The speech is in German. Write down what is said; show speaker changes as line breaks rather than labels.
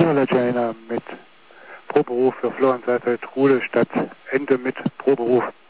La Jaina mit Proberuf für Florian Seifeld, Ruhestadt, Ende mit Proberuf.